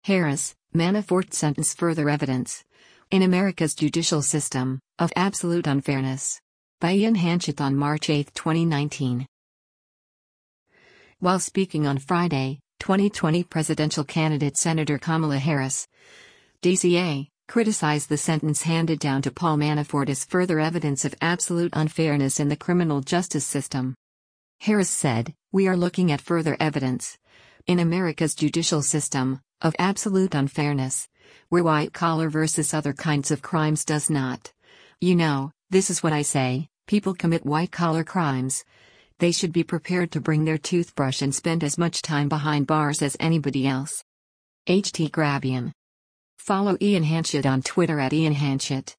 Harris, Manafort sentence further evidence in America's judicial system of absolute unfairness. By Ian Hanchett on March 8, 2019. While speaking on Friday, 2020 presidential candidate Senator Kamala Harris, DCA, criticized the sentence handed down to Paul Manafort as further evidence of absolute unfairness in the criminal justice system. Harris said, "We are looking at further evidence in America's judicial system of absolute unfairness, where white-collar versus other kinds of crimes does not. You know, this is what I say, people commit white-collar crimes. They should be prepared to bring their toothbrush and spend as much time behind bars as anybody else." HT Grabian. Follow Ian Hanchett on Twitter @IanHanchett.